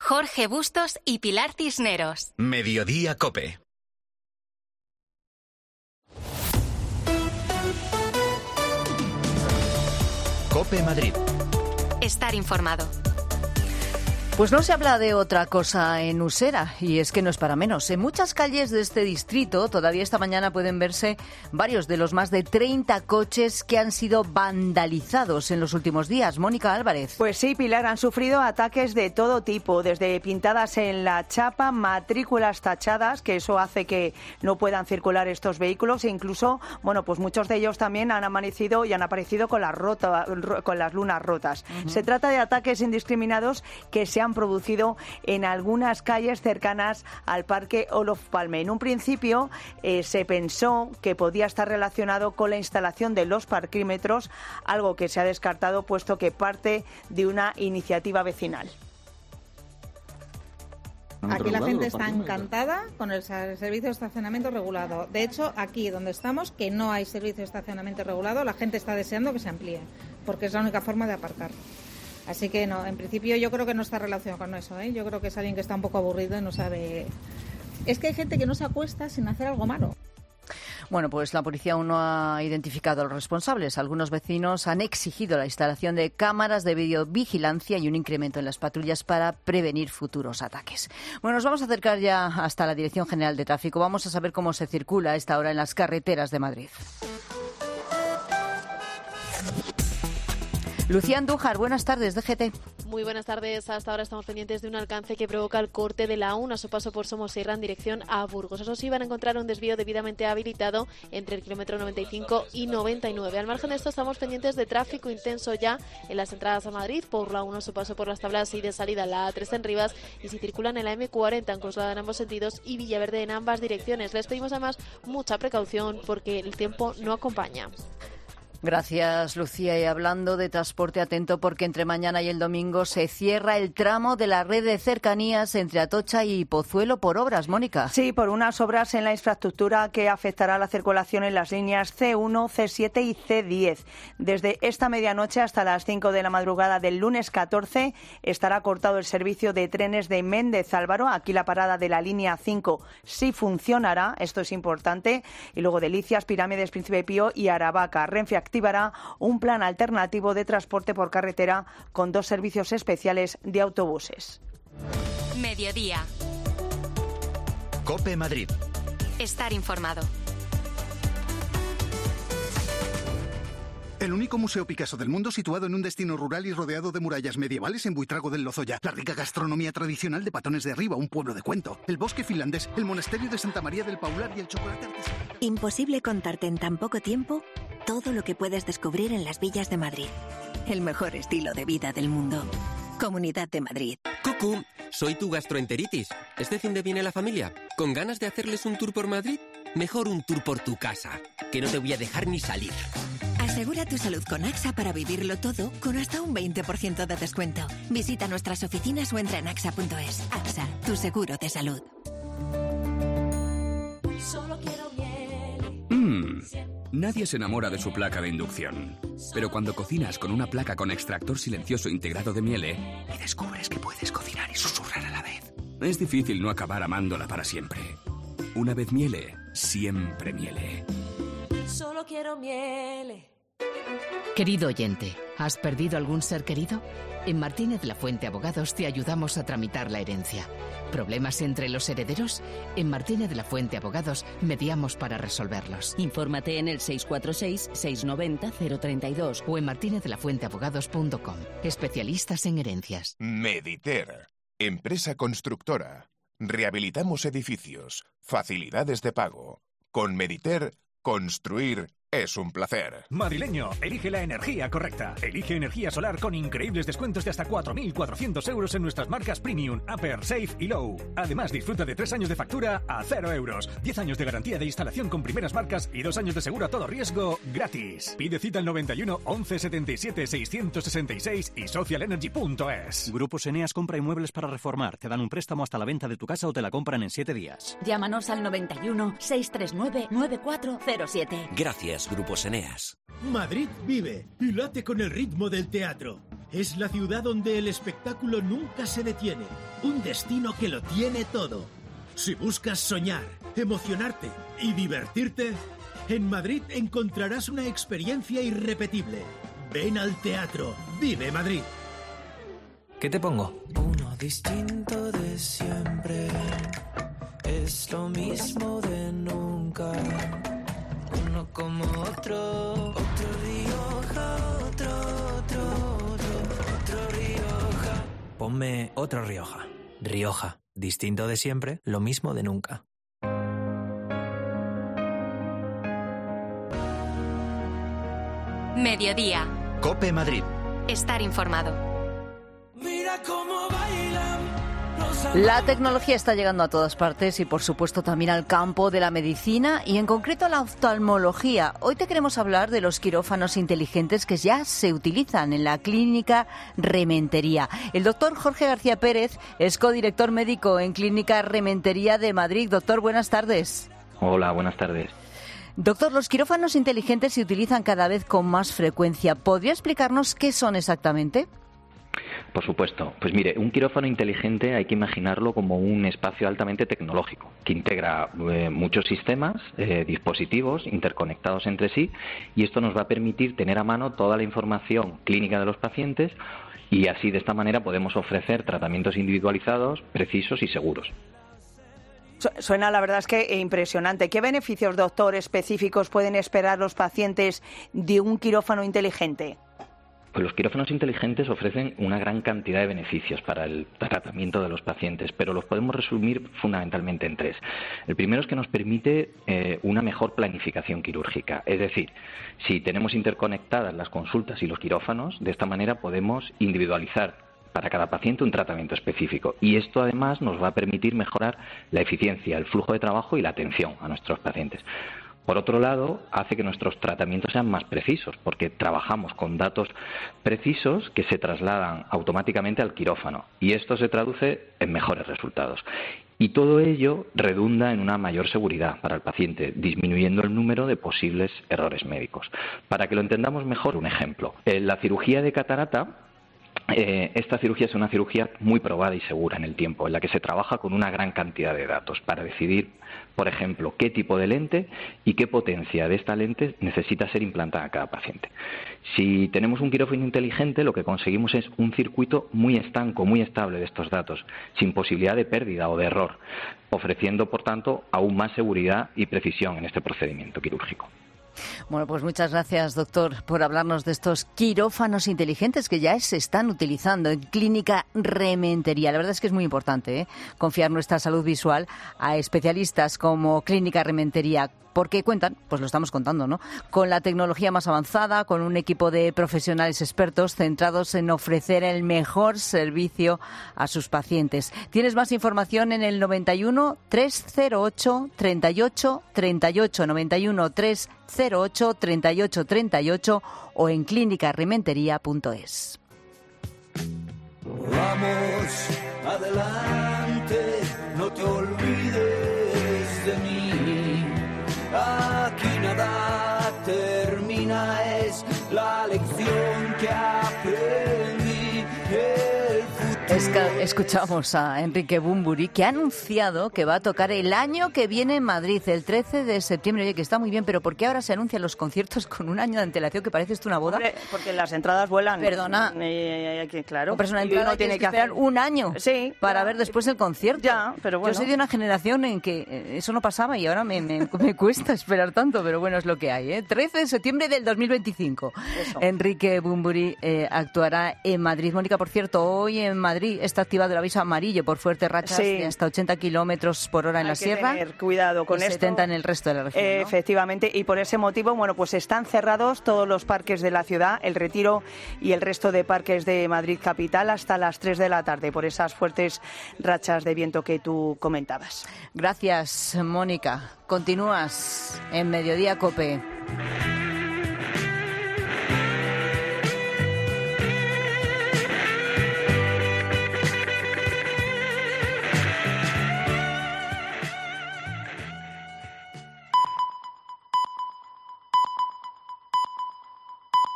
Jorge Bustos y Pilar Cisneros. Mediodía COPE. COPE Madrid. Estar informado. Pues no se habla de otra cosa en Usera, y es que no es para menos. En muchas calles de este distrito todavía esta mañana pueden verse varios de los más de 30 coches que han sido vandalizados en los últimos días. Mónica Álvarez. Pues sí, Pilar, han sufrido ataques de todo tipo, desde pintadas en la chapa, matrículas tachadas, que eso hace que no puedan circular estos vehículos, e incluso, bueno, pues muchos de ellos también han amanecido y han aparecido con las lunas rotas. Se trata de ataques indiscriminados que se han producido en algunas calles cercanas al Parque Olof Palme. En un principio se pensó que podía estar relacionado con la instalación de los parquímetros, algo que se ha descartado puesto que parte de una iniciativa vecinal. Aquí la gente está encantada con el servicio de estacionamiento regulado. De hecho, aquí donde estamos, que no hay servicio de estacionamiento regulado, la gente está deseando que se amplíe, porque es la única forma de aparcar. Así que no, en principio yo creo que no está relacionado con eso, ¿eh? Yo creo que es alguien que está un poco aburrido y no sabe... Es que hay gente que no se acuesta sin hacer algo malo. Bueno, pues la policía aún no ha identificado a los responsables. Algunos vecinos han exigido la instalación de cámaras de videovigilancia y un incremento en las patrullas para prevenir futuros ataques. Bueno, nos vamos a acercar ya hasta la Dirección General de Tráfico. Vamos a saber cómo se circula a esta hora en las carreteras de Madrid. Lucía Andújar, buenas tardes, DGT. Muy buenas tardes. Hasta ahora estamos pendientes de un alcance que provoca el corte de la A1 a su paso por Somosierra en dirección a Burgos. Eso sí, van a encontrar un desvío debidamente habilitado entre el kilómetro 95 y 99. Al margen de esto, estamos pendientes de tráfico intenso ya en las entradas a Madrid por la A1 a su paso por las tablas y de salida la A3 en Rivas, y si circulan en la M40 en Coslada en ambos sentidos y Villaverde en ambas direcciones. Les pedimos además mucha precaución porque el tiempo no acompaña. Gracias, Lucía. Y hablando de transporte, atento porque entre mañana y el domingo se cierra el tramo de la red de cercanías entre Atocha y Pozuelo por obras, Mónica. Sí, por unas obras en la infraestructura que afectará la circulación en las líneas C1, C7 y C10. Desde esta medianoche hasta las 5 de la madrugada del lunes 14 estará cortado el servicio de trenes de Méndez Álvaro. Aquí la parada de la línea 5 sí funcionará, esto es importante. Y luego Delicias, Pirámides, Príncipe Pío y Aravaca. Renfe activará un plan alternativo de transporte por carretera con 2 servicios especiales de autobuses. Mediodía. COPE Madrid. Estar informado. El único museo Picasso del mundo situado en un destino rural y rodeado de murallas medievales en Buitrago del Lozoya. La rica gastronomía tradicional de Patones de Arriba, un pueblo de cuento. El bosque finlandés, el monasterio de Santa María del Paular y el chocolate artesanal. Imposible contarte en tan poco tiempo todo lo que puedes descubrir en las villas de Madrid. El mejor estilo de vida del mundo. Comunidad de Madrid. Cucú, soy tu gastroenteritis. ¿Este fin de viene la familia? ¿Con ganas de hacerles un tour por Madrid? Mejor un tour por tu casa, que no te voy a dejar ni salir. Asegura tu salud con AXA para vivirlo todo con hasta un 20% de descuento. Visita nuestras oficinas o entra en AXA.es. AXA, tu seguro de salud. Solo quiero miel. Nadie se enamora de su placa de inducción. Pero cuando cocinas con una placa con extractor silencioso integrado de Miele y descubres que puedes cocinar y susurrar a la vez, es difícil no acabar amándola para siempre. Una vez Miele, siempre Miele. Solo quiero miel. Querido oyente, ¿has perdido algún ser querido? En Martínez La Fuente Abogados te ayudamos a tramitar la herencia. ¿Problemas entre los herederos? En Martínez La Fuente Abogados mediamos para resolverlos. Infórmate en el 646-690-032 o en martinezlafuenteabogados.com. Especialistas en herencias. Mediter, empresa constructora. Rehabilitamos edificios, facilidades de pago. Con Mediter, construir es un placer. Madrileño, elige la energía correcta. Elige energía solar con increíbles descuentos de hasta 4.400 euros en nuestras marcas Premium, Upper, Safe y Low. Además, disfruta de 3 años de factura a 0 euros, 10 años de garantía de instalación con primeras marcas y 2 años de seguro a todo riesgo gratis. Pide cita al 91 11 77 666 y socialenergy.es. Grupos Eneas compra inmuebles para reformar. Te dan un préstamo hasta la venta de tu casa o te la compran en 7 días. Llámanos al 91 639 9407. Gracias, Grupos Eneas. Madrid vive y late con el ritmo del teatro. Es la ciudad donde el espectáculo nunca se detiene. Un destino que lo tiene todo. Si buscas soñar, emocionarte y divertirte, en Madrid encontrarás una experiencia irrepetible. Ven al teatro. Vive Madrid. ¿Qué te pongo? Uno distinto de siempre. Es lo mismo de nunca. Uno como otro. Otro Rioja, otro Rioja. Ponme otro Rioja. Rioja. Distinto de siempre, lo mismo de nunca. Mediodía. COPE Madrid. Estar informado. Mira cómo bailan. La tecnología está llegando a todas partes y, por supuesto, también al campo de la medicina y, en concreto, a la oftalmología. Hoy te queremos hablar de los quirófanos inteligentes que ya se utilizan en la clínica Rementería. El doctor Jorge García Pérez es codirector médico en Clínica Rementería de Madrid. Doctor, buenas tardes. Hola, buenas tardes. Doctor, los quirófanos inteligentes se utilizan cada vez con más frecuencia. ¿Podría explicarnos qué son exactamente? Por supuesto. Pues mire, un quirófano inteligente hay que imaginarlo como un espacio altamente tecnológico que integra muchos sistemas, dispositivos interconectados entre sí, y esto nos va a permitir tener a mano toda la información clínica de los pacientes y así de esta manera podemos ofrecer tratamientos individualizados, precisos y seguros. Suena, la verdad es que impresionante. ¿Qué beneficios, doctor, específicos pueden esperar los pacientes de un quirófano inteligente? Pues los quirófanos inteligentes ofrecen una gran cantidad de beneficios para el tratamiento de los pacientes, pero los podemos resumir fundamentalmente en tres. El primero es que nos permite una mejor planificación quirúrgica, es decir, si tenemos interconectadas las consultas y los quirófanos, de esta manera podemos individualizar para cada paciente un tratamiento específico. Y esto además nos va a permitir mejorar la eficiencia, el flujo de trabajo y la atención a nuestros pacientes. Por otro lado, hace que nuestros tratamientos sean más precisos, porque trabajamos con datos precisos que se trasladan automáticamente al quirófano. Y esto se traduce en mejores resultados. Y todo ello redunda en una mayor seguridad para el paciente, disminuyendo el número de posibles errores médicos. Para que lo entendamos mejor, un ejemplo. En la cirugía de catarata, esta cirugía es una cirugía muy probada y segura en el tiempo, en la que se trabaja con una gran cantidad de datos para decidir, por ejemplo, qué tipo de lente y qué potencia de esta lente necesita ser implantada a cada paciente. Si tenemos un quirófano inteligente, lo que conseguimos es un circuito muy estanco, muy estable de estos datos, sin posibilidad de pérdida o de error, ofreciendo, por tanto, aún más seguridad y precisión en este procedimiento quirúrgico. Bueno, pues muchas gracias, doctor, por hablarnos de estos quirófanos inteligentes que ya se están utilizando en Clínica Rementería. La verdad es que es muy importante confiar nuestra salud visual a especialistas como Clínica Rementería, porque cuentan, pues lo estamos contando, ¿no?, con la tecnología más avanzada, con un equipo de profesionales expertos centrados en ofrecer el mejor servicio a sus pacientes. Tienes más información en el 91 308 38 38, 91 308 38 38 o en clínicarementería.es. Vamos adelante, no te olvides de mí. Aquí nada termina, es la lección que aprendí. Escuchamos a Enrique Bunbury, que ha anunciado que va a tocar el año que viene en Madrid, el 13 de septiembre. Oye, que está muy bien, pero ¿por qué ahora se anuncian los conciertos con un año de antelación, que parece esto una boda? Hombre, porque las entradas vuelan. Perdona. Claro. Compras una entrada y tiene que esperar un año para ver después el concierto. Ya, pero bueno. Yo soy de una generación en que eso no pasaba y ahora me cuesta esperar tanto, pero bueno, es lo que hay, 13 de septiembre del 2025. Eso. Enrique Bunbury actuará en Madrid. Mónica, por cierto, hoy en Madrid está activado el aviso amarillo por fuertes rachas de hasta 80 kilómetros por hora en la sierra. Hay que tener cuidado con esto. 70 en el resto de la región, ¿no? Efectivamente, y por ese motivo, bueno, pues están cerrados todos los parques de la ciudad, el Retiro y el resto de parques de Madrid capital hasta las 3 de la tarde por esas fuertes rachas de viento que tú comentabas. Gracias, Mónica. Continúas en Mediodía COPE.